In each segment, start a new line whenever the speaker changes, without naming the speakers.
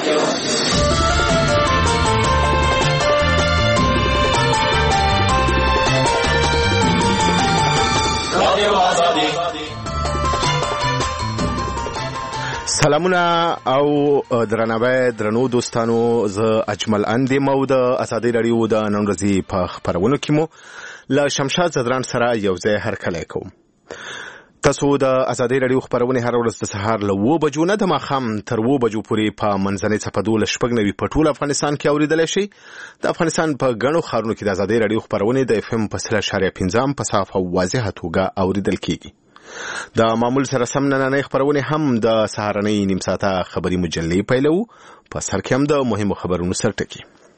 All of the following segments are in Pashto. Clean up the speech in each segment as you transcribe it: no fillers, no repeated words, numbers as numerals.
سلامونه او درناوی درنو دوستانو، زه اجمل اندی مو د ازادي رادیو د نن ورځې په خبرونو کې مو له شمشاد زدران سره یو ځای هرکلی کوم. تاسو د ازادي رادیو خبرونه هر ورځ د سهار له 9 بجو نه د ماښام تر 2 بجو پورې په منځنۍ صفحه 12 په ټول افغانستان کې اوریدل شي. د افغانستان په غنو خارونو کې د ازادي رادیو خبرونه د FM په 3.15 په صافه واضحه توګه اوریدل کیږي. د معمول سره سم نننۍ خبرونه هم د سهارنۍ نیم ساعته خبري مجلې پیلو. په سر کې هم د مهمو خبرونو سرټکی.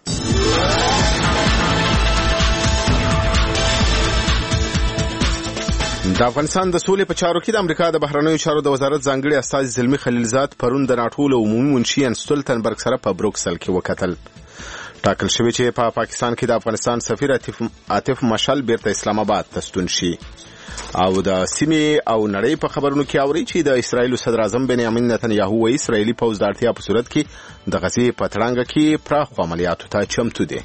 د افغانستان د سولې په چارو کې د امریکا د بهرنیو چارو د وزارت ځانګړي استازي زلمی خلیلزاد پرون د ناټو له عمومي منشي ان ستولتنبرګ سره په بروکسل کې وکتل. ټاکل شوی چې په پاکستان کې د افغانستان سفیر عاطف مشال بیرته اسلام آباد ته ستون شي. او د سیمې او نړۍ په خبرونو کې اوري چې د اسرایل صدر اعظم بنیامین نتنیاهو وايي اسرایلی پوځ د اړتیا په صورت کې د غزې په تړانګه کې پراخ عملیاتو ته چمتو دي.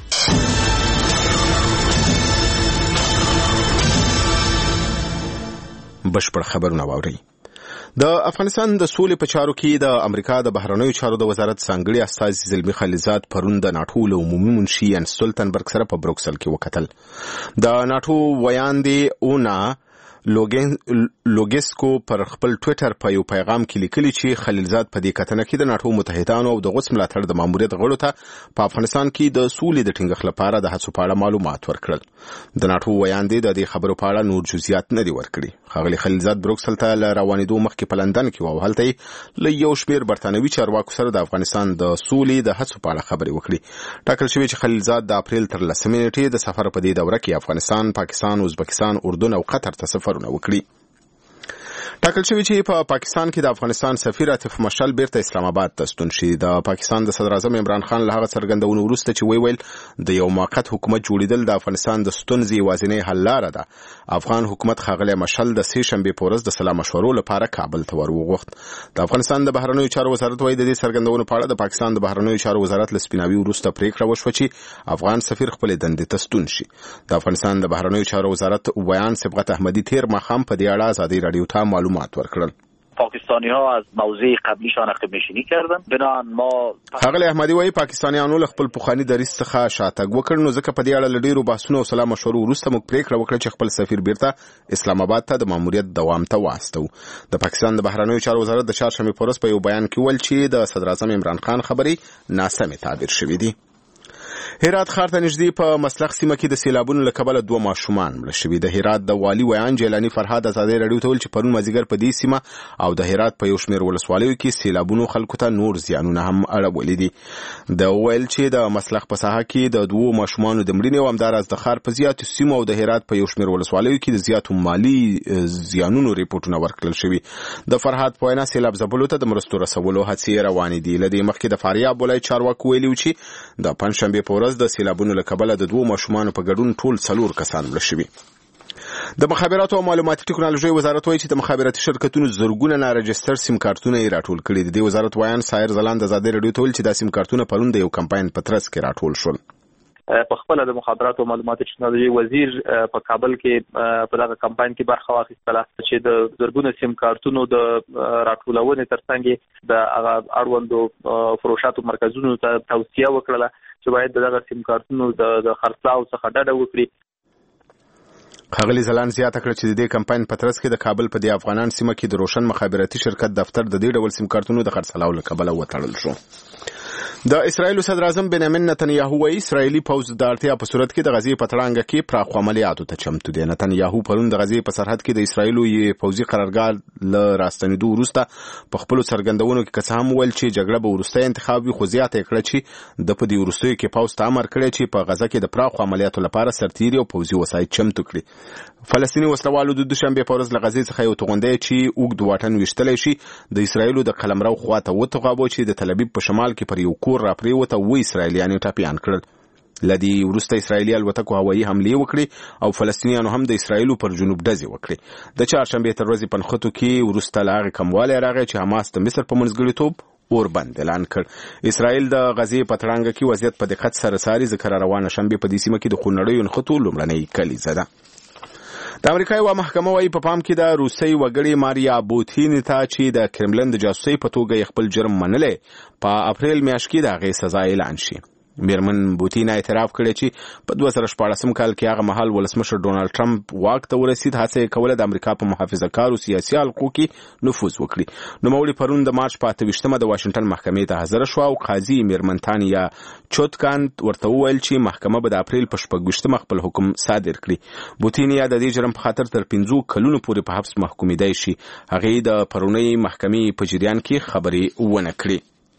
بشپړ خبرونه واوري. د افغانستان د سولې په چارو کې د امریکا د بهرنیو چارو د وزارت ځانګړي استازي زلمی خلیلزاد پرون د ناټو له عمومي منشي ان ستولتنبرګ سره په بروکسل کې وکتل. د ناټو ویاندې اونا لوګیسکو پر خپل ټوئیټر په یو پیغام کې لیکلي چې خلیلزاد په دې کتنه کې د ناټو متحدانو او د غوث ملاتړ د ماموریت غړو ته په افغانستان کې د سولې د ټینګښت لپاره د هڅو په اړه معلومات ورکړل. د ناټو ویاندې د دې خبرو په اړه نور جزئیات نه دي ورکړي. ښاغلي خلیلزاد بروکسل ته له روانېدو مخکې په لندن کې و او هلته له یو شمېر برتانوي چارواکو سره د افغانستان د سولې د هڅو په اړه خبرې وکړي. ټاکل شوی چې خلیلزاد د اپریل تر 10 نیټې د سفر په دې دوره کې افغانستان، پاکستان، ازبکستان، اردن او قطر ته سفرونه وکړي. ټاکل شوی چې په پاکستان کې د افغانستان سفیر عاطف مشال بیرته اسلام آباد ته ستون شي. د پاکستان د صدر اعظم عمران خان له هغه څرګندونو وروسته چې ویل د یو موقت حکومت جوړیدل د افغانستان د ستونزې یوازینۍ حل لاره ده، افغان حکومت ښاغلی مشال د سې شنبې په ورځ د سلا مشورو لپاره کابل ته ورغوښت. د افغانستان د بهرنیو چارو وزارت وايي د دې څرګندونو په اړه د پاکستان د بهرنیو چارو وزارت له سپیناوي وروسته پریکړه وشوه چې افغان سفیر خپل دندې ته ستون شي. د افغانستان د بهرنیو چارو وزارت بیان صبغت احمدی تیر ماښام په دې اړه ازادي رادیو ته معلومات ورکړل.
پاکستانی ها از موضع قبلیشان عقب نشینی کردن. بنابراین ما
ښاغلی احمدی وايي پاکستانیانو له خپل پخواني دریځ څخه شاتګ وکړ، نو ځکه په دې اړه له ډیرو بحثونو او سلا مشورو وروسته موږ پریکړه وکړه چې خپل سفیر بیرته اسلام آباد ته د ماموریت دوام ته واستو. د پاکستان د بهرنیو چارو وزارت د چهارشنبې په ورځ په یو بیان کې ویل چې د صدر اعظم عمران خان خبرې ناسمې تعبیر شوې دي. هرات ښار ته نږدې په مسلخ سیمه کې د سیلابونو له کبله 2 ماشومان مړه شوي. د هرات د والي ویان جیلانی فرهاد ازادي رادیو ته ویل چې پرون مازیګر په دې سیمه او د هرات په یو شمېر ولسوالیو کې سیلابونو خلکو ته نور زیانونه هم اړولي دي. د ویل چې د مسلخ په ساحه کې د 2 ماشومانو د مړینې او همداراز د ښار په زیاتو سیمو او د هرات په یو شمېر ولسوالیو کې د زیاتو مالي زیانونو ریپورتونه ورکړل شوي. د فرهاد په وینا سیلاب ځپلو ته د مرستو رسولو هڅې روانې دي. له دې مخکې د فاریاب ولایت چارواکو ویلي چې د پنجشنبې په ورځ د سیلابونو له کبله د 2 ماشومانو په ګډون ټول 4 کسان مړه شوي. د مخابراتو او معلوماتي ټکنالوژي وزارت وايي چې د مخابراتي شرکتونو زرګونه نارجستر سیم کارتونه یې راټول کړي دي. د وزارت وایان سایر زلاند ازادي رادیو ته ویل چې دا سیم کارتونه پرون د یو کمپاین په ترڅ کې راټول شول.
په خپل د مخابراتو او معلوماتي ټکنالوژي وزیر په کابل کې په دغه کمپاین کې برخه واخیستله چې د زرګونه سیم کارتونو د راټولونې ترڅنګ د هغه اړوندو فروشاتو مرکزونو ته توصیه وکړه چې باید دغه سیم کارتونو د خرڅلاو څخه ډډه وکړي.
ښاغلي زلان زیاته کړه چې د دې کمپاین په ترڅ کې د کابل په دې افغانان سیمه کې د روشن مخابراتي شرکت دفتر د دې ډول سیم کارتونو د خرڅلاو له کبله وتړل شو. د اسرایل صدر اعظم بنیامین نتنیاهو وايي اسرایلی پوځ د اړتیا په صورت کې د غزې په تړانګه کې پراخ عملیاتو ته چمتو دي. نتنیاهو پرون د غزې په سرحد کې د اسرایلو یې پوځي قرارګاه له راستنېدو وروسته په خپل څرګندونو کې قسم ویل چې جګړه به وروستۍ انتخاب وي، خو زیاته کړه چې د په دې وروستیو کې پوځ ته امر کړی چې په غزه کې د پراخ عملیاتو لپاره سرتیري او پوځي وسایل چمتو کړي. فلسطیني وسلوالو د دوشنبه په ورځ له غزې څخه یو توغندی چې اوږد واټن ویشتلی شي د اسرایلو د قلمرو خواته وتغابو چې د تل ابیب په شمال کې پر یو کور راپریوته و اسرایلیانو ټاپیان کړل. لدی وروسته اسرایلی الوتکو هوایي حملې وکړي او فلسطینیانو هم د اسرایلو پر جنوب ډزې وکړي. د چهارشنبې تر ورځې په نښتو کې وروسته له هغې کموالی راغی چې حماس د مصر په منځګړیتوب اوربند اعلان کړ. اسرائیل د غزې په تړانګه کې وضعیت په دقت سره څاري ځکه روانه شنبه په دې سیمه کې د خونړیو نښتو لومړنۍ کلیزه ده. د امریکا یوه محکمه وايي په پام کې د روسي وګړي ماریا بوتین ته چې د کرملن د جاسوسۍ په توګه خپل جرم منلی په اپریل میاشت کې د هغې سزا اعلان شي. میرمن بوتین اعتراف کړی چې په 2014 کال کې هغه مهال ولسمشر ډونالد ټرمپ واک ته ورسید هڅه یې کوله د امریکا په محافظه کارو سیاسي حلقو کې نفوذ وکړي. نوموړي پرون د مارچ په 28مه د واشنګټن محکمې ته حاضره شوه او قاضي میرمن تانیا چوتکانت ورته وویل چې محکمه به د اپریل په 26مه خپل حکم صادر کړي. بوتین د دې جرم په خاطر تر 5 کلونو پورې په حبس محکومېدای شي. هغې د پرونۍ محکمې په جریان کې خبرې ونه کړې.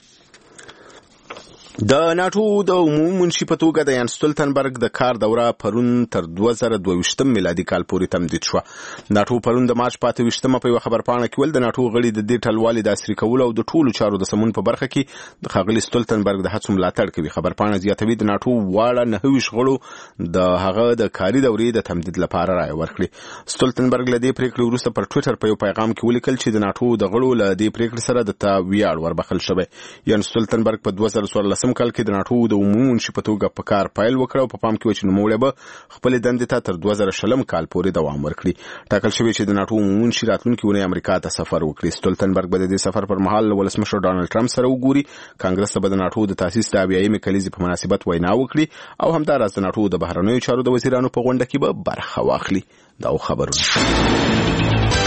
د ناتو د عمومي منشي په توګه د یانس ستولتنبرګ د کار دوره پرون تر 2022 میلادي کال پورې تمدید شوه. ناتو پرون د مارچ 28مه په یوه خبرپاڼه کې ویل د ناتو غړي د دې ټلوالې د عصري کولو او د ټولو چارو د سمون په برخه کې د ښاغلي ستولتنبرګ د هڅو ملاتړ کوي. خبرپاڼه زیاتوي د ناتو واړه 29 غړو د هغه د کاري دورې د تمدید لپاره رایه ورکړي. ستولتنبرګ له دې پریکړې وروسته پر ټویټر په یو پیغام کې ولیکل چې د ناتو د غړو له دې پریکړې سره د ویاړ وربخل شوی. یانس ستولتنبرګ په 2014 کال کې د ناتو د عمومي منشي په توګه په کار پیل وکړ او په پام کې و چې نوموړی به خپلې دندې ته تر 2020 کال پورې دوام ورکړي. ټاکل شوی چې د ناتو عمومي منشي راتلونکې اونۍ امریکا ته سفر وکړي. ستولتنبرګ به د دې سفر پر مهال له ولسمشر ډانلډ ټرمپ سره وګوري. کانګرس به د ناتو د تاسیس د 80مې کلیزې په مناسبت وینا وکړي او همداراز د ناتو د بهرنیو چارو د وزیرانو په غونډه کې به برخه واخلي. دا خبرونه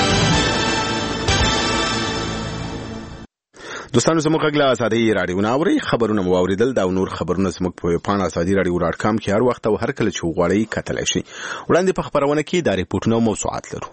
دوستانو زموږ غږ له ازادۍ راډیو نه اورئ. خبرونه مو واورېدل. دا نور خبرونه زموږ په ویبپاڼه ازادي راډیو .com کې هر وخت او هر کله چې وغواړئ کتلی شئ. وړاندې په خپرونه کې دا ریپورټونه او موضوعات لرو.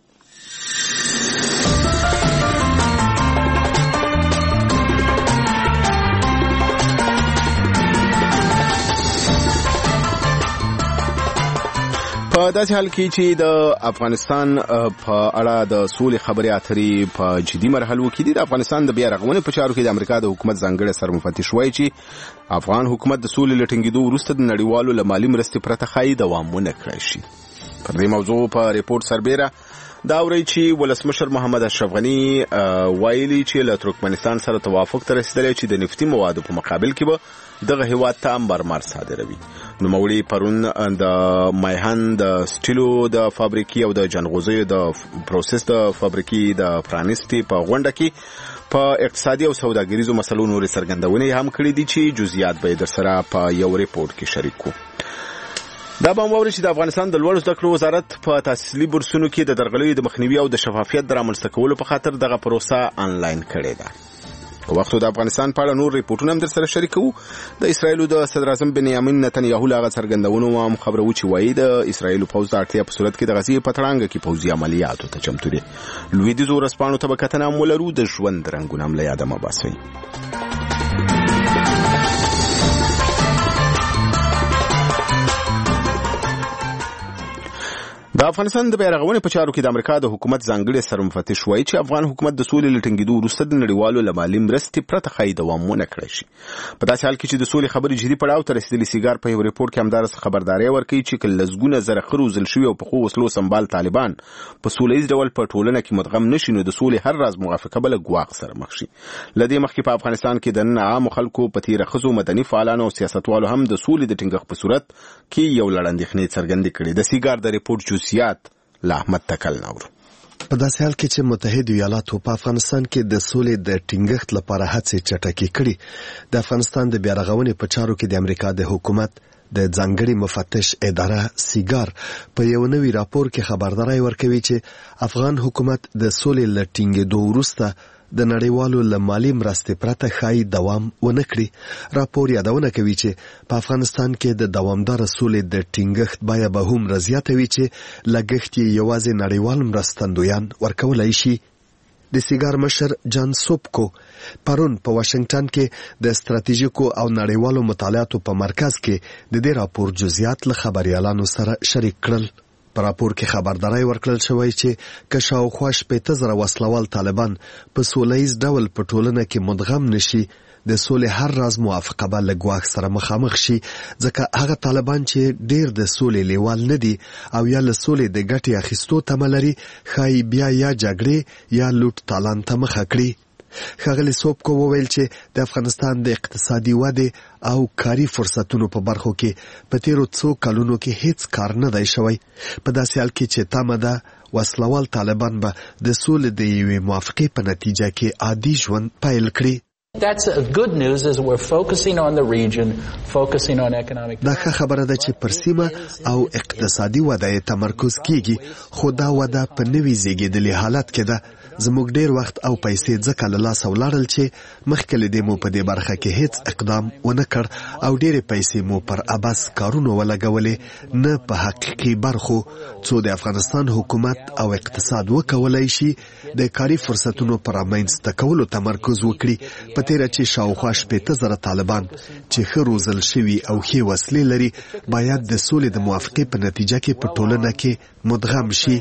په داسې حال کې چې د افغانستان په اړه د سولې خبرې اترې په جدي مرحلو کې دي، د افغانستان د بیا رغونې په چارو کې د امریکا د حکومت ځانګړی سرمفتش وایي چې افغان حکومت د سولې له ټینګېدو وروسته د نړیوالو له مالي مرستې پرته ښایي دوام ونه کړی شي. پر دې موضوع په ریپورت سربیره دا اورئ چې ولسمشر محمد اشرف غني ویلي چې له ترکمنستان سره توافق ته رسیدلی چې د نفتي موادو په مقابل کې به دغه هیواد ته مرمر صادروي. نوموړي پرون د مایهن د سټیلو د فابریکې او د جنغوزیو د پروسس د فابریکې د پرانیستي په غونډه کې په اقتصادي او سوداګریزو مسلو نورې څرګندونې هم کړې دي چې جزئیات به در سره په یو ریپورت کې شریک کوو. دا به موري چې د افغانستان د لوړو زده کړو وزارت په تحصیلي بورسونو کې د درغلیو د مخنیوي او د شفافیت د رامنځته کولو په خاطر دغه پروسه آنلاین کړې ده. په وختو د افغانستان په اړه نور ریپورټونه هم در سره شریکو. د اسرایلو د صدر اعظم بنیامین نتنیاهو له هغه څرګندونو هم خبرو چې وایي د اسرایلو پوځ د اړتیا په صورت کې د غزې په تړانګه کې پوځي عملیاتو ته چمتو دي. لویدیځو ورځپاڼو ته به کتنه هم ولرو. د ژوند رنګونه هم له یاده مه باسئ. د افغانستان د بیا رغونې په چارو کې د امریکا د حکومت ځانګړی سرمفتش وایي چې افغان حکومت د سولې له ټینګېدو وروسته د نړیوالو له مالي مرستې پرته ښایي دوام ونه کړی شي. په داسې حال کې چې د سولې خبرې جدي پړاو ته رسېدلي سیګار په یو ریپورټ کې همدارس خبرداری ورکوي چې که لسګونه زره ښه روزل شوي او پخو وسلو سمبال طالبان په سوله ییز ډول په ټولنه کې مدغم نشي نو د سولې هر راز موافقه به له ګواښ سره مخ شي. له دې مخکې په افغانستان کې د نن عامو خلکو په تېره ښځو مدني فعالانو او سیاستوالو هم د سولې د ټینګښت په صورت کې یو لړ اندېښنې څرګندې کړې. د سیګار د ریپورټ جزئیات له احمد تکل نورو.
په داسې حال کې چې متحده ایالاتو په افغانستان کې د سولې د ټینګښت لپاره هڅې چټکې کړي، د افغانستان د بیا رغونې په چارو کې د امریکا د حکومت د ځانګړي مفتش اداره سیګار په یو نوي راپور کې خبرداری ورکوي چې افغان حکومت د سولې له ټینګېدو وروسته د نړیوالو له مالي مرستې پرته ښایي دوام ونه کړي. راپور یادونه کوي چې په افغانستان کې د دوامداره سولې د ټینګښت بیه به هومره زیاته وي چې لګښت یې یوازې نړیوال مرستندویان ورکولی شي. د سیګار مشر جان سوپکو پرون په واشنګټن کې د ستراتیژیکو او نړیوالو مطالعاتو په مرکز کې د دې راپور جزئیات له خبريالانو سره شریک کړل. په راپور کې خبرداری ورکړل شوی چې که شاوخوا 15,000 وسلوال طالبان په سولهییز ډول په ټولنه کې مدغم نشي، د سولې هر راز موافقه به له ګواښ سره مخامخ شي، ځکه هغه طالبان چې ډیر د سولې لیوال نه دي او یا له سولې د ګټې اخیستو تمه لري ښایي بیا یا جګړې یا لوټ تالان ته مخه کړي. ښاغلي سوبکو وویل چې د افغانستان د اقتصادي ودې او کاري فرصتونو په برخو کې په تیرو څو کلونو کې هیڅ کار نه دی شوی، په داسې حال کې چې تمه ده وسلوال طالبان به د سولې د یوې موافقې په نتیجه کې عادي ژوند پیل کړي.
That's good news as we're focusing on the region, focusing on economic.
دا ښه خبره ده چې پر سیمه او اقتصادي وده تمرکز کیږي، خو دا وده په نوي زیږیدلي حالت کې ده. زموږ ډیر وخت او پیسې ځکه له لاسه ولاړل چې مخکې له دې مو په دې برخه کې هیڅ اقدام ونه کړ او ډیرې پیسې مو پر عبث کارونو ولګولې، نه په حقیقي برخو. څو د افغانستان حکومت او اقتصاد وکولای شي د کاري فرصتونو پر رامنځته کولو تمرکز وکړي. په تیره چې شاوخوا 80,000 طالبان چې ښه روزل شوي او ښې وسلې لري باید د سولې د موافقې په نتیجه کې په ټولنه کې مدغم شي.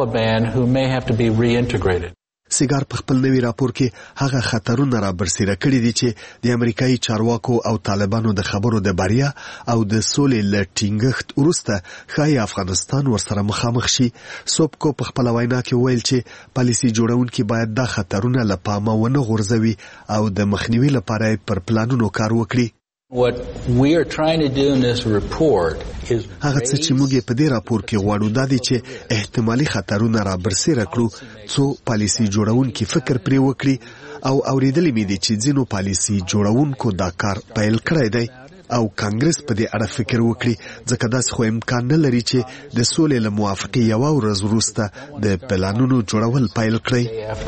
سیګار په خپل نوي راپور کې هغه خطرونه را برسېره کړي دي چې د امریکایي چارواکو او طالبانو د خبرو د بریا او د سولې له ټینګښت وروسته ښایي افغانستان ورسره مخامخ شي. سوبکو په خپله وینا کې وویل چې پالیسي جوړونکي باید دا خطرونه له پامه ونه غورځوي او د مخنیوي لپاره پر پلانونو کار وکړي.
What we are trying to do in this report is
هغه څه چې موږ په دې راپور کې غواړو دا دی چې احتمالي خطرونه را برسېره کړو، څو پالیسي جوړونکي فکر پرې وکړي او اورېدلې مې دي چې ځینو پالیسي جوړونکو دا کار پیل کړی دی او کانګرس په دې اړه فکر وکړي، ځکه داسې خو امکان نه لري چې د سولې له موافقې یوه ورځ وروسته د پلانونو جوړول پیل کړي.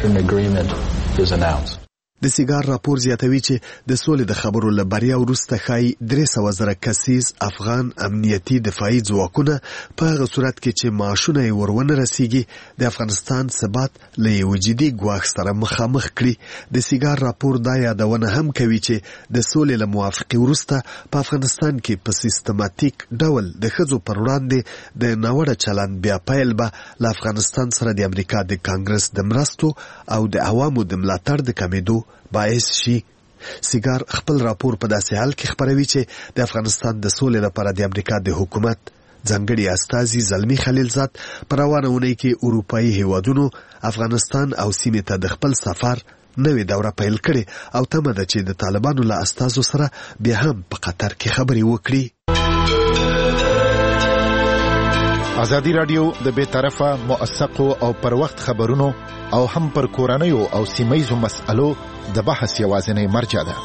د سیګار راپور زیاتوي چې د سولې د خبرو له بریا وروسته ښایي 300,000 کسیز افغان امنیتي دفاعي ځواکونه په هغه صورت کې چې معاشونه یې ورونه رسیږي د افغانستان ثبات له یو جدي ګواښ سره مخامخ کړي. د سیګار راپور دا یادونه هم کوي چې د سولې له موافقې وروسته په افغانستان کې په سیستماتیک ډول د ښځو پر وړاندې د ناوړه چلند بیا پیل به له افغانستان سره د امریکا د کانګرس د مرستو او د عوامو د ملاتړ د کمیدو باعث شي. سیګار خپل راپور په داسې حال کې خپروي چې د افغانستان د سولې لپاره د امریکا د حکومت ځانګړي استازي زلمی خلیلزاد په روانه اونۍ کې اروپایي هیوادونو افغانستان او سیمې ته د خپل سفر نوې دوره پیل کړې او تمه ده چې د طالبانو له استازو سره بیا هم په قطر کې خبرې وکړي.
ازادي رادیو د بې طرفه موثقو او پر وخت خبرونو او هم پر کورنیو او سیمه‌یزو مسألو د بحث یوازینی مرجع ده.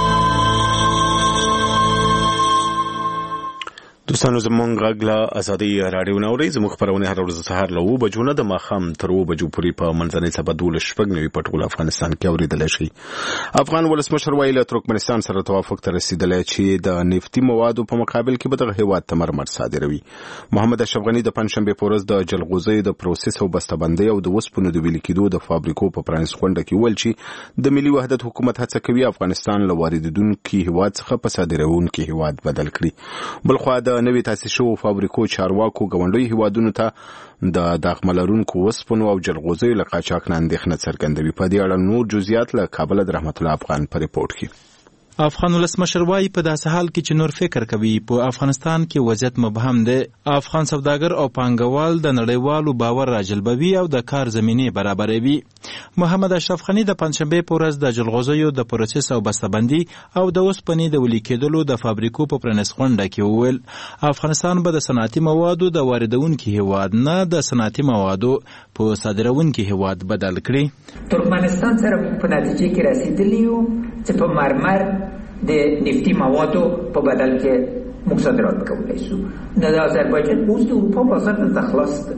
دوستانو زمونږ غږ له ازادي راډیو نه اورئ. زموږ خپرونه هر ورځ سهار له 9 بجو نه د ماښام تر 2 بجو پورې په منځنۍ سبا 12 په ټول افغانستان کې اورېدلی شي. افغان ولسمشر وایي له ترکمنستان سره توافق ته رسېدلی چې د نفتي موادو په مقابل کې به دغه هېواد ته مرمر صادروي. محمد اشرف غني د پنجشنبې په ورځ د جلغوزیو د پروسس او بسته‌بندۍ او د وسپنو د ویلې کېدو د فابریکو په پرانیست غونډه کې وویل چې د ملي وحدت حکومت هڅه کوي افغانستان له واردېدونکي هېواد څخه په صادروونکي هېواد بدل کړي. بلخوا د نوې تاسیس شوو فابریکو چارواکو ګاونډیو هېوادونو ته د داخمه لرونکو وسپنو او جلغوزیو له قاچاق نه اندېښنه څرګندوي. په دې اړه نور جزئیات له کابله د رحمت الله افغان په ریپورټ کې.
افغان ولسمشر وايي په داسې حال کې چې نور فکر کوي په افغانستان کې وضعیت مبهم دی. افغان سوداګر او پانګوال د نړیوالو باور راجلبوي او د کار زمینه برابروي. محمد اشرف غني د پنځشنبې په ورځ د جلغوزیو د پروسس او بسته‌بندۍ او د وسپنې د ویلې کېدلو د فابریکو په پرانیست غونډه کې وویل افغانستان به د صنعتي موادو د واردونکي هېواد نه د صنعتي موادو په صادرونکي هېواد بدل کړي.
ترکمنستان سره په نتیجه کې رسیدلی یو چې په مرمر د نفتی موادو په بدل کې موږ صادرات کولی شو. د آذربایجان اوس د اروپا بازار ته خلاص ده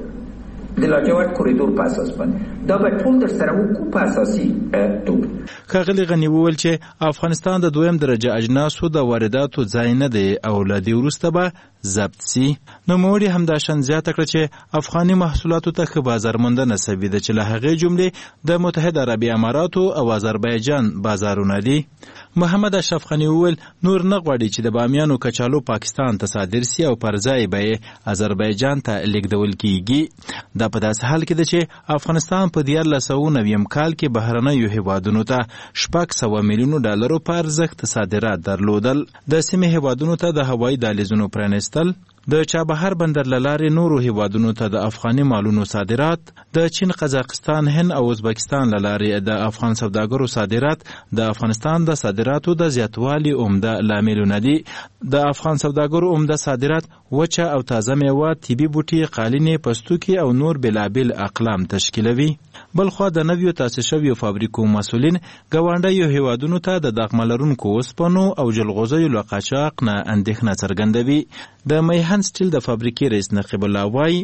د لاجورد کوریدور په اساس باندې دا به ټول در سره وکړو په اساسي توګه.
ښاغلي غني وویل چې افغانستان د دویم درجه اجناسو د وارداتو ځای نه دی او له دې وروسته به ضبط سي. نوموړي همداشان زیاته کړه چې افغاني محصولاتو ته ښه بازار موندنه سوې ده چې له هغې جملې د متحده عربي اماراتو او آذربایجان بازارونه دي. محمد اشرف غني وویل نور نه غواړي چې د بامیانو کچالو پاکستان ته صادر سي او پر ځای به یې آذربایجان ته لیږدول کیږي. دا په داسې حال کې ده چې افغانستان په 1990 کال کې بهرنیو هېوادونو ته $600 میلیون په ارزښت صادرات درلودل. د سیمې هېوادونو ته د هوایي دهلیزونو پرانیستل د چابهار بندر لارې نورو هیوادونو ته د افغاني مالونو صادرات، د چین، قزاقستان، هند او ازبکستان لارې د افغان سوداګرو صادرات د افغانستان د صادراتو د زیاتوالي عمده لاملونه دي. د افغان سوداګرو عمده صادرات وچه او تازه میوه، طبي بوټي، قالینې، پستوکي او نور بېلابېل اقلام تشکیلوي. بلخوا د نویو تاسیس شویو فابریکو مسؤلین ګاونډیو هیوادونو ته د داغمه لرونکو اوسپنو او جلغوزیو له قاچاق نه اندېښنه څرګندوي. د میهن سټیل د فابریکې رئیس نقیب الله وایي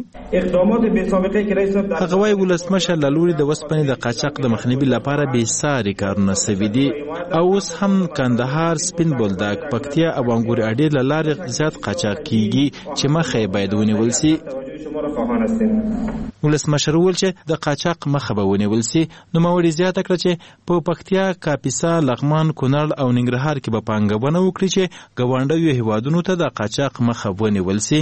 هغه وایي ولسمشر له لوري د اوسپنې د قاچاق د مخنیوي لپاره بېساري کارونه سوي دي او اوس هم کندهار، سپین بولدک، پکتیا او انګور اډې له لارې زیات قاچاق کیږي چې مخه یې باید ونیول سي. ولسمشر وویل چې د قاچاق مخه به ونیول سي. نوموړي زیاته کړه چې په پکتیا، کاپیسا، لغمان، کونړ او ننګرهار کې به پانګونه وکړي چې ګاونډیو هیوادونو ته د قاچاق مخه ونیول سي.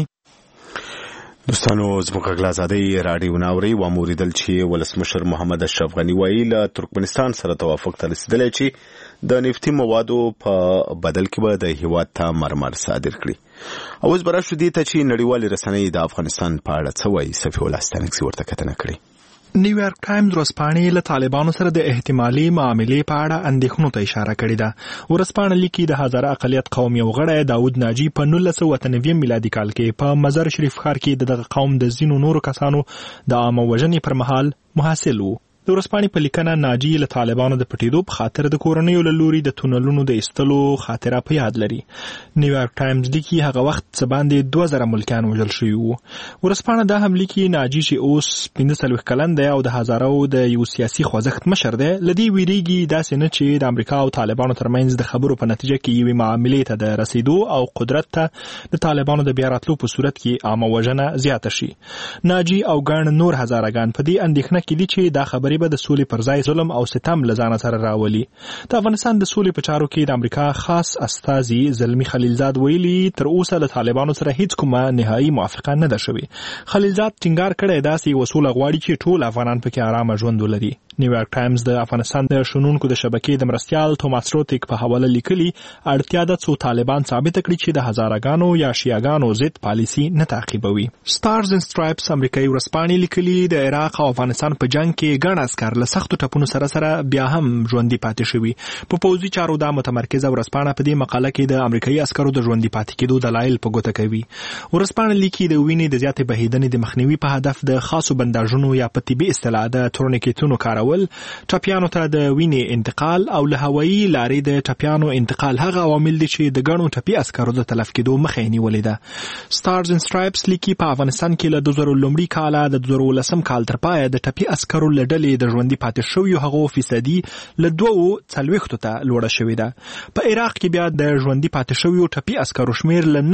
دوستانو زموږ غږ آزادۍ راډیو ناوري و موریدل چې ولسمشر محمد اشرف غني وایي له ترکمنستان سره توافق ته رسیدلی چې د نفتي موادو په بدل کې به د هیواد ته مرمر صادر کړي. او اوس به راشو دې ته چې نړیوالې رسنۍ د افغانستان په اړه څه وایي. صفي الله ستانکسي ورته کتنه کړې.
نیویارک ټایمز ورځپاڼې له طالبانو سره د احتمالي معاملې په اړه اندېښنو ته اشاره کړې ده. ورځپاڼه لیکي د هزاره اقلیت قوم یو غړی داود ناجي په 1998 میلادي کال کې په مزار شریف ښار کې دغه قوم د ځینو نورو کسانو د عامه وژنې پر مهال محاصل و. د ورځپاڼې په لیکنه ناجي له طالبانو د پټېدو په خاطر د کورنیو له لوري د تونلونو د ایستلو خاطره په یاد لري. نیویارک ټایمز لیکي هغه وخت څه باندې 2000 ملکیان وژل شوي وو. ورځپاڼه دا هم لیکي ناجي چې اوس 45 کلن دی او د هزارو د یو سیاسي خوځښت مشر دی، له دې ویریږي داسې نه چې د امریکا او طالبانو ترمنځ د خبرو په نتیجه کې یوې معاملې ته د رسیدو او قدرت ته د طالبانو د بیا راتلو په صورت کې عامه وژنه زیاته شي. ناجي او ګڼ نور هزارهګان په دې اندېښنه کې دي چې دا خبرې به د سولې پر ځای ظلم او ستم له ځانه سره راولي. د افغانستان د سولې په چارو کې د امریکا خاص استازي زلمي خلیلزاد ویلي تر اوسه له طالبانو سره هیڅ کومه نهایي موافقه نه ده شوې. خلیلزاد ټینګار کړی داسې وسوله غواړي چې ټول افغانان پکې آرامه ژوند ولري. نیویارک ټایمز د افغانستان د شنونکو د شبکې د مرستیال توماس روتیک په حواله لیکلي اړتیا ده څو طالبان ثابت کړي چې د هزارهګانو یا شیعاګانو ضد پالیسي نه تعقیبوي. سټارز اند سټرایپس امریکایي ورځپاڼې لیکلي د عراق او افغانستان په جنگ کې ګڼ عسکر له سختو ټپونو سره بیا هم ژوندي پاتې شوي. په پوځي چارو دا متمرکزه ورځپاڼه په دې مقاله کې د امریکایي عسکرو د ژوندي پاتې کېدو دلایل په ګوته کوي. ورځپاڼه لیکي د وینې د زیاتې بهیدنې د مخنیوي په هدف د خاصو بنداژونو یا په طبي اصطلاح د تورنیکټونو کارول، ټپیانو ته د وینې انتقال او له هوایي لارې د ټپیانو انتقال هغه عوامل دي چې د ګڼو ټپي عسکرو د تلف کېدو مخه یې نیولې ده. سټارز اند سټرایپس لیکي په افغانستان کې له 2019 کاله د 2019 کال تر پایه د ټپي عسکرو له ډلې د ژوندي پاتې شویو هغو فیصدي له 2.40 ته لوړه شوې ده. په عراق کې بیا د ژوندي پاتې شویو ټپي عسکرو شمیر له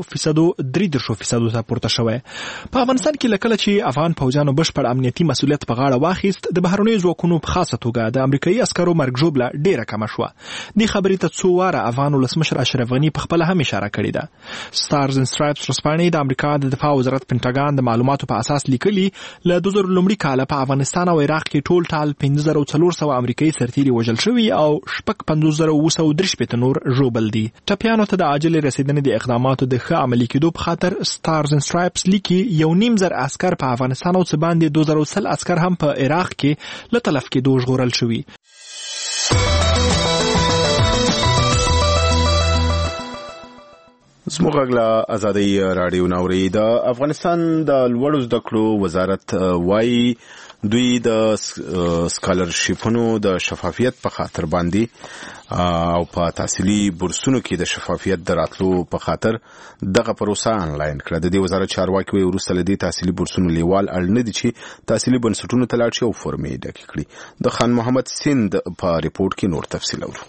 9% 3% ته پورته شوی. په افغانستان کې لکه چې افغان پوځیانو بشپړ امنیتي مسؤلیت په غاړه واخیست، د بهرنیو ځواکونو په خاصه توګه د امریکایي عسکرو مرګ ژوبله ډیره کمه شوه. دې خبرې ته څو واره افغان ولسمشر اشرف غني په خپله هم اشاره کړې ده. سټارز اند سټرایپس ورځپاڼې د امریکا د دفاع وزارت پینټاګان د معلوماتو په اساس لیکلي له 2019 کاله په افغانستان او عراق کې ټول ټال 5400 امریکایي سرتیري وژل شوي او 55903 نور ژوبل دي. ټپیانو ته د عاجل رسیدنې د اقداماتو د ښه عملي کېدو په خاطر سټارز اند سټرایپس لیکي 1.5 عسکر په افغانستان او څه باندې 2010 عسکر هم په عراق کې له تلف کېدو ژغورل شوي.
زموږ غږ آزادۍ راډیو ناوري. د افغانستان د لوړو زده کړو وزارت وایي دوی د سکالرشیپونو د شفافیت په خاطر باندې او په تحصیلي بورسونو کې د شفافیت دراتلو په خاطر دغه پروسه انلاین کړه. د دې وزارت چارواکي وایي وروسته له دې تحصیلي بورسونو لیوال اړ نه دي چې تحصیلي بنسټونو ته لاړ شي او فورمې ډکې کړي. د خان محمد سیند په ریپورت کې نور تفصیل اورو.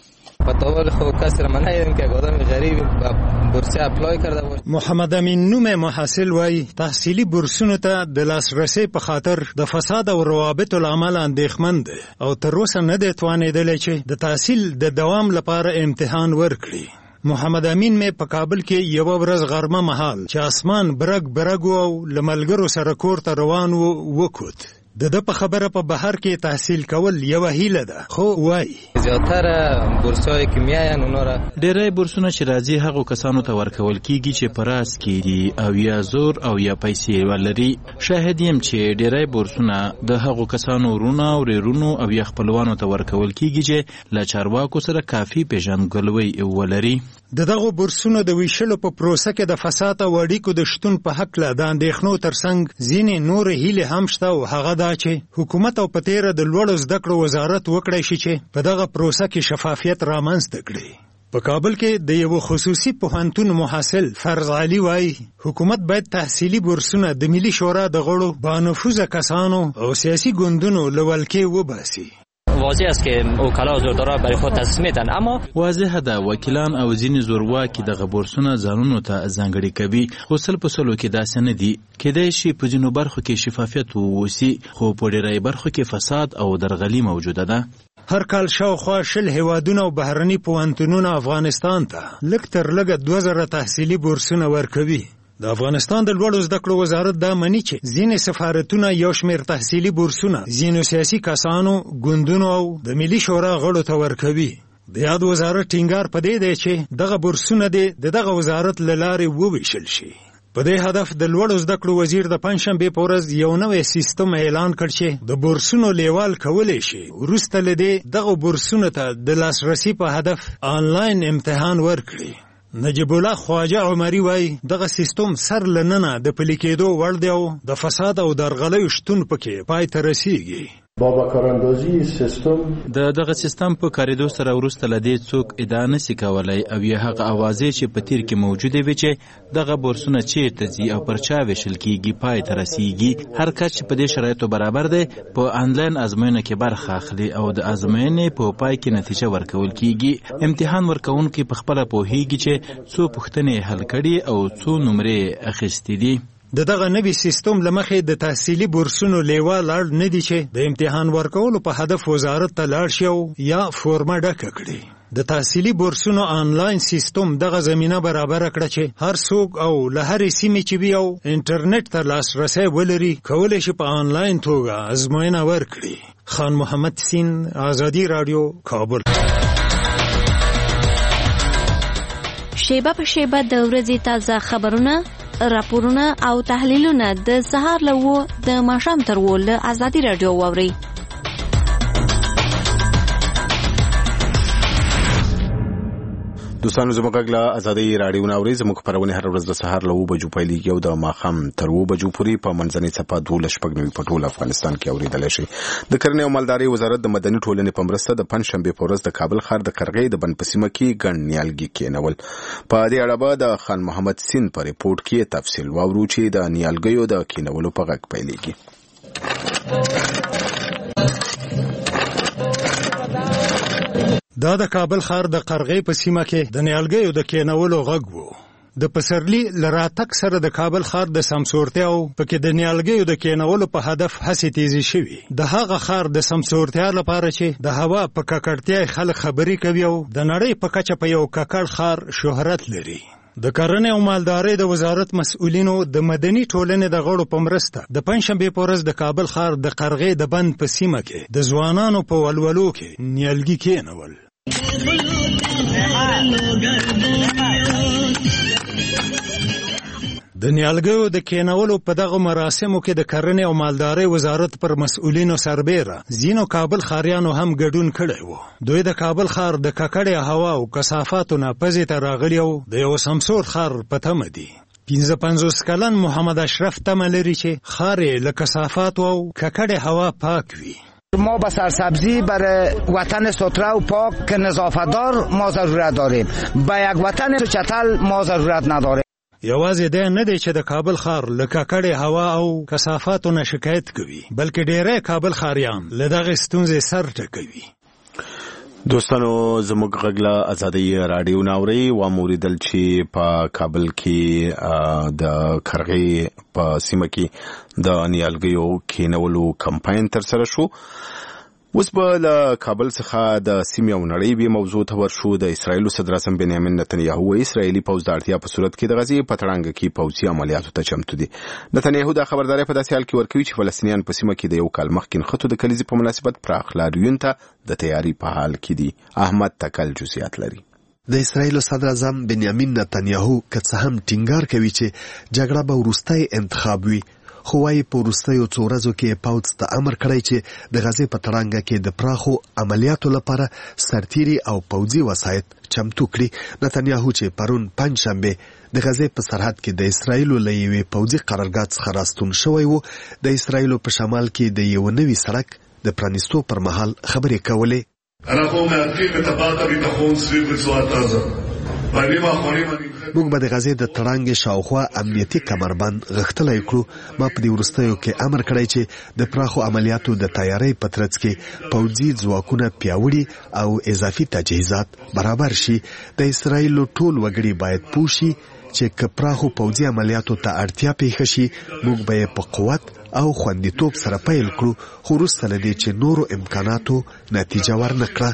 محمد امین نوم محصل وای تحصیلی بورسونو ته د لاسرسي په خاطر د فساد او روابطو لامل اندېښمن دی او تر اوسه نه دی توانېدلی چې د تحصیل د دوام لپاره امتحان ورکړي. محمد امین مې په کابل کې یو ورځ غرمه مهال چې اسمان برګ او لملګرو سره کور ته روان وکوت. د په خبره په بهر کې تحصیل کول یو هیله ده، خو وای
زیاتره بورسای کې میاین اونره
ډېرای بورسونه چې راځي هغو کسانو ته ورکول کیږي چې پراس کیږي او یا زور او یا پیسې ولري. شاهد یم چې ډېرای بورسونه د هغو کسانو ورونه او ریرونو او یا خپلوانو ته ورکول کیږي چې له چارواکو سره کافي پیژندګلوي ولري.
دغه بورسونو د ویشلو په پروسه کې د فساد او اړیکو د شتون په حق له د اندېښنو ترڅنګ ځینې نور هیله هم شته او هغه دا چې حکومت او په تیره د لوړو زده کړو وزارت وکړی شي چې په دغه پروسه کې شفافیت رامنځته کړي. په کابل کې د یو خصوصي پوهنتون محصل فرض علي وایي حکومت باید تحصیلي بورسونه د ملي شورا د غړو بانفوذه کسانو او سیاسي ګوندونو له ولکې وباسي.
واضح است که وکلا زوردارا برای خود تصمیم میدن، اما
واضح ده وکیلان او ځینې زورواکي دغه بورسونه ځانونو ته ځانګړي کوي، خو سل په سلو کې داسې نه دي. کېدای شي په ځینو برخو کې شفافیت ووسي، خو په ډېرای برخو کې فساد او درغلي موجوده ده.
هر کال شاوخوا 20 هیوادونه او بهرني پوهنتونونه افغانستان ته لږ تر لږه 2000 تحصیلي بورسونه ورکوي. د افغانستان د لوړو زده کړو وزارت دا مني چې ځینې سفارتونه یو شمېر تحصیلي بورسونه ځینو سیاسي کسانو، ګوندونو او د ملي شورا غړو ته ورکوي. د یاد وزارت ټینګار په دې دی چې دغه بورسونه دغه وزارت له لارې وویشل شي. په دې هدف د لوړو زده کړو وزیر د پنځشنبې په ورځ یو نوی سیستم اعلان کړ چې د بورسونو لیوال کولی شي وروسته له دې دغه بورسونو ته د لاسرسي په هدف آنلاین امتحان ورکړي. نجیب الله خواجه عمری وای دغه سیستم سر لننه د پلي کېدو وړ دی او د فساد او درغلیو شتون پکې پای ته رسیږي.
با کاراندازی سیستم
دغه سیستم په کاریدو سره وروسته له دې څوک ادعا نشي کولای او یا هغه اوازې چې په تیر کې موجوده وي چې دغه بورسونه چیرته ځي او پر چا ویشل کیږي پای ته رسیږي. هر کس چې په دې شرایطو برابر دی په آنلاین ازموینه کې برخه اخلي او د ازموینې په پای کې نتیجه ورکول کیږي. امتحان ورکوونکي په خپله پوهیږي چې څو پوښتنې حل کړي او څو نمرې اخیستې دي.
دغه نوی سیستم لمخې د تحصیلي بورسونو لیوال اړ نه دي چې د امتحان ورکولو په هدف وزارت ته لاړ شي یا فورمه ډکه کړي. د تحصیلي بورسونو آنلاین سیستم دغه زمینه برابر کړه چې هر څوک او له هرې سیمې چې وي او انټرنیټ ته لاسرسی ولري کولی شي په آنلاین توګه ازموینه ورکړي. خان محمد سین، آزادي رادیو، کابل.
شیبه په شیبه د ورځې تازه خبرونه، راپورونه او تحلیلونه د سهار له 9 د ماښام تر 10 له آزادي رادیو واورئ.
دوستانو زموږ غږ له آزادي رادیو نه اورئ. زموږ خپرونې هر ورځ د سهار له 9 بجو پیلېږي او د ماښام تر 2 بجو پورې په منځنۍ څپه 12 په ټول افغانستان کې اورېدلی شي. د کرنې او مالدارۍ وزارت د مدني ټولنې په مرسته د پنجشنبې په ورځ د کابل ښار د قرغې د بند په سیمه کې ګڼ نیالګي کېنول. په دې اړه به د خان محمد سین په ریپورټ کې تفصیل واورو چې د نیالګیو د کېنولو په غږ پیلېږي.
دا د کابل ښار د قرغې په سیمه کې د نیالګیو د کېنولو غږ وو. د پسرلي له راتګ سره د کابل ښار د سمسورتیا او پکې د نیالګیو د کېنولو په هدف هڅې تیزې شوي. د هغه ښار د سمسورتیا لپاره چې د هوا په ککړتیا خلک خبرې کوي او د نړۍ په کچه په یو ککړ ښار شهرت لري. د کرنې او مالدارۍ د وزارت مسؤلینو د مدني ټولنې د غړو په مرسته د پنجشنبې په ورځ د کابل ښار د قرغې د بند په سیمه کې د ځوانانو په ولولو کې نیالګي کېنول. د نیالګیو د کېنولو په دغه مراسمو کې د کرنې او مالدارۍ وزارت پر مسؤلینو سربیره ځینو کابل ښاریانو هم ګډون کړی و. دوی د کابل ښار د ککړې هوا او کثافاتو نه پزې ته راغلي او د یو سمسور ښار په تمه دي. 55 کلن محمد اشرف تمه لري چې ښار یې له کثافاتو او ککړې هوا پاک وي.
ما به سرسبزی برای وطن ستره و پاک که نظافتدار ما ضرورت داریم، به یک وطن چتل ما ضرورت نداریم.
یوازې دا نه دی چې د کابل ښار له ککړې هوا او کثافاتو نه شکایت کوي، بلکې ډېری کابل ښاریان له دغې ستونزې سر ټکوي.
دوستانو زموږ غږ له آزادي رادیو نه اورئ. واوریدل چې په کابل کې د قرغې په سیمه کې د نیالګیو کېنولو کمپاین ترسره شو. اوس به له کابل څخه د سیمې او نړۍ به موضوع ته ورشو. د اسرایل صدر اعظم بنیامین نتنیاهو وایي اسرایلی پوځ د اړتیا په صورت کې د غزې په تړانګه کې پوځي عملیاتو ته چمتو دي. نتنیاهو دا خبرداري په داسې حال کې ورکوي چې فلسطینیان په سیمه کې د یو کال مخکې نښتو د کلیزې په مناسبت پراخ لاریون ته د تیاری په حال کې دي. احمد تکل جزئیات لري.
د اسرایل صدر اعظم بنیامین نتنیاهو که څه هم ټینګار کوي چې جګړه به وروستی انتخاب وي، خو وايي په وروستیو څو ورځو کې پوځ ته امر کړی چې د غزې په تړانګه کې د پراخو عملیاتو لپاره سرتیري او پوځي وسایط چمتو کړي. نتنیاهو چې پرون پنجشنبه د غزې په سرحد کې د اسرایلو له یوې پوځي قرارګاه څخه راستون شوی و، د اسرایلو په شمال کې د یو نوي سړک د پرانیستو پر مهال خبرې کولې.
אנחנו מעטים את טבעת הביטחון סביב רצועת עזה. בימים האחרונים אני
موږ به د غزې د تړانګې شاوخوا امنیتي کمربند غښتلی کړو. ما په دې وروستیو کې امر کړی چې د پراخو عملیاتو د تیاری په ترڅ کې پوځي ځواکونه پیاوړي او اضافي تجهیزات برابر شي. د اسرایلو ټول وګړي باید پوه شي چې که پراخو پوځي عملیاتو ته اړتیا پیښه شي، موږ به یې په قوت او خوندیتوب سره پیل کړو، خو وروسته له دې چې نورو امکاناتو نتیجه ورنکړه.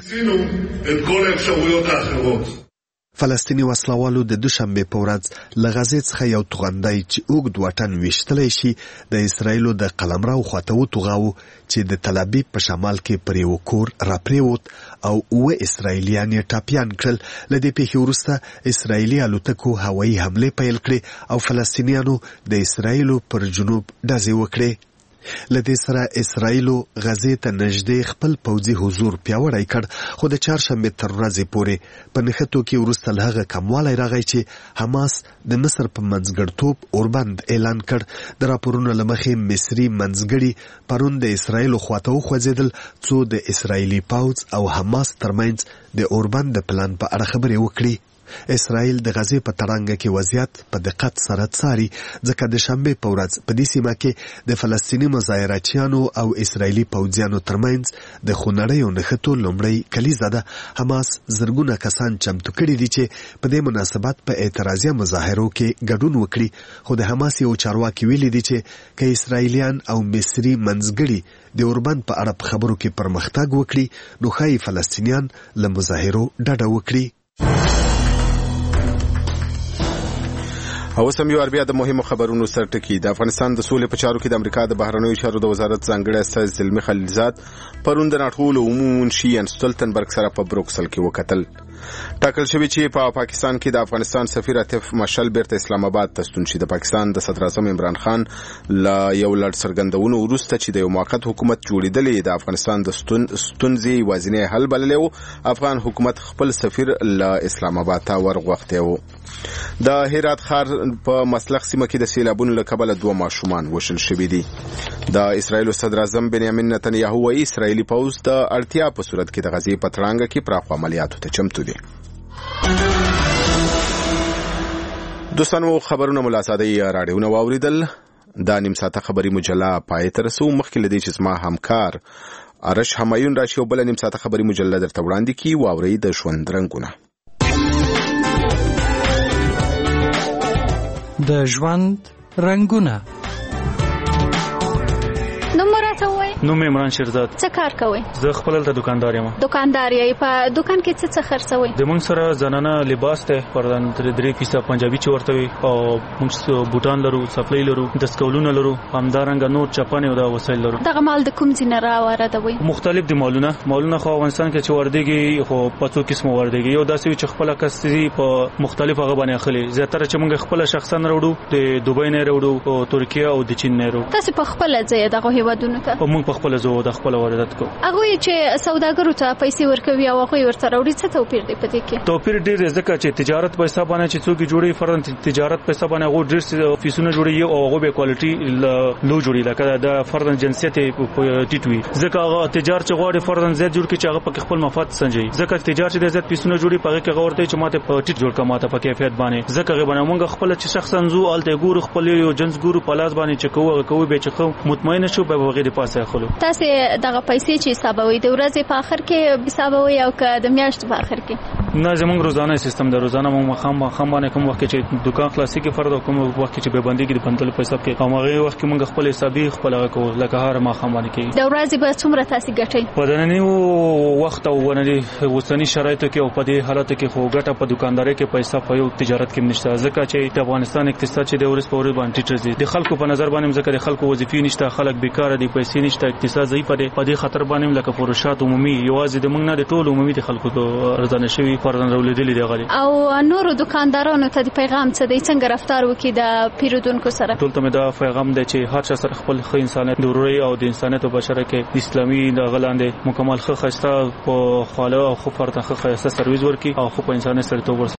فلسطیني وسلوالو د دوشنبه په ورځ له غزې څخه یو توغندی چې اوږد واټن ویشتلی شي د اسرایلو د قلمرو خواته وتوغاوه چې د تل ابیب په شمال کې پر یو کور راپریوت او 9 اسرایلیان یې ټاپیان کړل. له دې پیښې وروسته اسرایلي الوتکو هوایي حملې پیل کړې او فلسطینیانو د اسرایلو پر جنوب ډزې وکړې. له دې سره اسرایلو غزې ته نږدې خپل پوځي حضور پیاوړی کړ، خو د چهارشنبې تر ورځې پورې په نښتو کې وروسته له هغه کموالی راغی چې حماس د مصر په منځګړیتوب اوربند اعلان کړ. د راپورونو له مخې مصري منځګړي پرون د اسرایلو خواته وخوځېدل څو د اسرایلي پوځ او حماس ترمنځ د اوربند د پلان په اړه خبرې وکړي. اسرائیل د غزې په تړانګه کې وضعیت په دقت سره څاري، ځکه د شنبې په ورځ په دې سیمه کې د فلسطیني مظاهراتچیانو او اسرائیلي پوځیانو ترمنځ د خونړیو نښتو لومړی کلیزه ده. حماس زرګونه کسان چمتو کړي دي چې په دې مناسبت په اعتراضیه مظاهرو کې ګډون وکړي، خو د حماس یو چارواکي ویلي دي چې که اسرائیلیان او مصري منځګړي د اوربند په اړه په خبرو کې پرمختګ وکړي، نو ښایي فلسطینیان له مظاهرو ډډه وکړي.
او سم یو بیا د مهمو خبرونو سرټکی. د افغانستان د سولې په چارو کې د امریکا د بهرنیو چارو د وزارت ځانګړی استازی زلمی خلیلزاد پرون د ناټو له عمومي منشي یان ستولتنبرګ سره په بروکسل کې وکتل. ټاکل شوی چې په پاکستان کې د افغانستان سفیر عاطف مشل بیرته اسلام آباد ته ستون شي. د پاکستان د صدر اعظم عمران خان لا یو لړ څرګندونو وروسته چې د یو موقت حکومت جوړیدلې د افغانستان د ستونزې وازنه حل بللې و، افغان حکومت خپل سفیر له اسلام آباد ته ورغوښته و. د هرات ښار په مسلخ سیمه کې د سیلابونو له کبله 2 ماشومان وشل شوي دي. د اسرایل صدر اعظم بنیامین نتنیاهو وايي اسرایلی پوځ د اړتیا په صورت کې د غزې په تړانګه کې پراخو عملیاتو ته چمتو دي. دوستانو خبرونه ملاسادي راډیوونه واوریدل. دا نیم ساعته خبري مجله پای ته رسو. مخکې لدی چې زما همکار ارش همایون راشي او بل نیم ساعته خبري مجله درته وړاندې کی واوري د ژوند رنگونه.
د ژوند رنگونه.
نوم عمران شیرزاد.
څه کار کوئ؟
زه خپل د دکاندار یم.
دکاندار یې په دکان کې څه خرڅوئ؟
د موږ سره زنانه لباس ته پردان 3% پنجابي چورته وي او موږ بوتان لرو، سپلای لرو، دستکولونه لرو، همدارنګه نور چپانه او د وسایل لرو.
دغه مال د کوم ځای نه راوړدوي؟
مختلف دي مالونه خو افغانستان کې چې وردیږي خو په څو قسمه وردیږي. یو داسې چې خپل کسي په مختلف هغه باندې اخلي. زیاتره چې موږ خپل شخصا راوړو د دوبۍ نه راوړو او ترکیه او د چین نه راوړو.
تاسو په خپل ځای دغه هیوادونو ته؟
موږ په خپل ځای د خپل واردات کو.
هغه چې سوداګرو ته پیسې ورکوي او هغه ورته راوړي، څه توپیر دی په دې کې؟
توپیر ډیر ځکه چې تجارت په حساب باندې چې څوک جوړي فرض تجارت په حساب باندې هغه ډیر افیسونه جوړي او هغه به کوالټي لو جوړي لکه د فرض جنسیت ټیټوي. ځکه هغه تجارت چې غواړي فرض زیات جوړ کړي چې هغه په خپل مفاد سنجي. ځکه تجارت د زیات پیسونه جوړي په هغه کې غوړته چې ماته په ټیټ جوړ کا ماته په کیفیت باندې. ځکه غوښنه موږ خپل چې شخصا زو الته ګورو خپل یو جنس ګورو پلاس باندې چې کوه به چې مطمئن شو به وغیرہ پاسه خو کولو.
تاسو دغه پیسې چې حسابوي د ورځې په اخر کې حسابوي او که د میاشتې په اخر کې؟
نه زمونږ روزانه سیستم د روزانه مو خام باندې کوم وخت چې دکان خلاصي کې فرض کوم وخت چې به باندې کې د بندل پیسې کې او هغه وخت کې موږ خپل حسابي خپل هغه لکه هر ما خام باندې کې
د ورځې به څومره تاسو ګټئ؟
په دنني وخت او ونني وسنی شرایطو کې او په دې حالت کې خو ګټه په دکانداري کې پیسې په یو تجارت کې نشته ځکه چې د افغانستان اقتصاد چې د ورځ په ورځ باندې ټیټ دي د خلکو په نظر باندې ځکه د خلکو وظیفې نشته خلک بیکاره دي پیسې نشته اقتصاد ضعیف دی په دې خطر باندې لکه فروشات عمومي یوازې د موږ نه د ټول عمومي د خلکو د ارزانه شوی فرضاً رولېدلې دی غالي
او نورو دکاندارانو ته د پیغام څه دی څنګه رفتار وکړي د پیرودونکو سره؟
ټول ته دا پیغام دی چې هر چا سره خپل خو انسانیت د وروري او د انسانیت په بشره کې اسلامي د غلاندې مکمل خو خسته په خاله او خو فرته خو خسته سرویس ورکي او خو په انسانیت سره توګه